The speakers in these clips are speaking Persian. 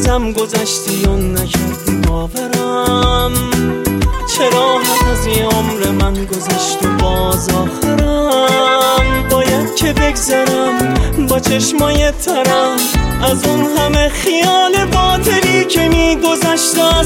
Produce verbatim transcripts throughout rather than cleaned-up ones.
بازم گذشتی و نکردی باورم. چرا حد از این عمر من گذشت و باز آخرم. باید که بگذرم با چشمای ترم از اون همه خیال باطلی که میگذشت از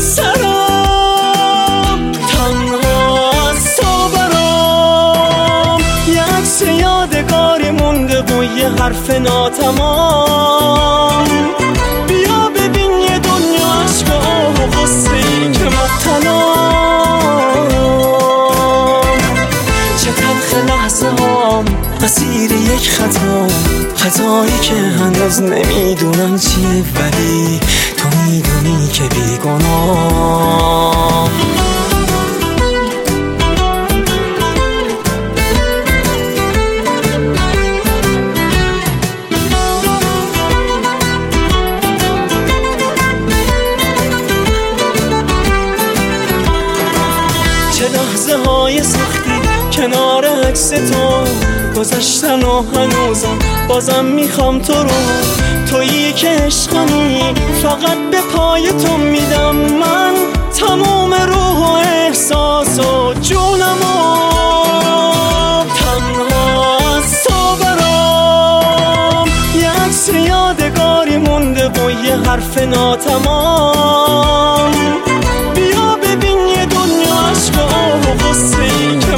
سرم. تنها از تو برام یه عکس یادگاری مونده و یه حرف ناتمام. بیا ببین یه دنیا عشق و آه و غصه ای که مبتلام. چه تلخ لحظه هام اسیر یک خطا، خطایی که هنوز نمیدونم چیه ولی تو میدونی که بیگناه. چه لحظه های سختی کنار عکس تو گذشتن و هنوزم بازم میخوام تو رو. تویی که عشقمی فقط به پای تو میدم من تمام روح و احساس و جونمو. تنها از تو برام یه عکس یادگاری مونده و یه حرف ناتمام. بیا ببین یه دنیا عشق و آه و غصه ای که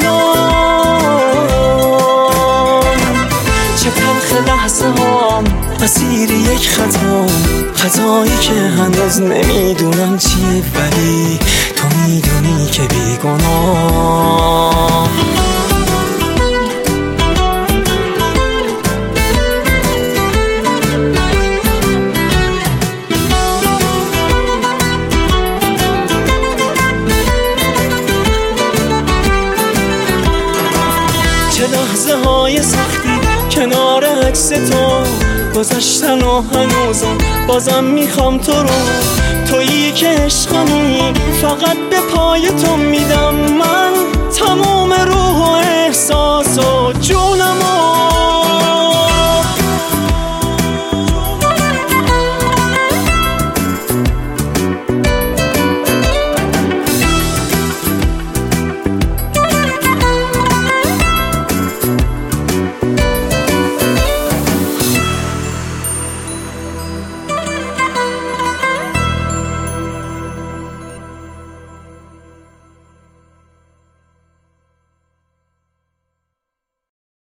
مبتلام. چه تلخ لحظه هام اسیر یک خطا، خطایی که هنوز نمیدونم چیه ولی تو میدونی که بیگناه. چه لحظه های سختی کنار عکس تو گذشتن و هنوزم بازم میخوام تو رو. تویی که عشقمی فقط به پای تو میدم من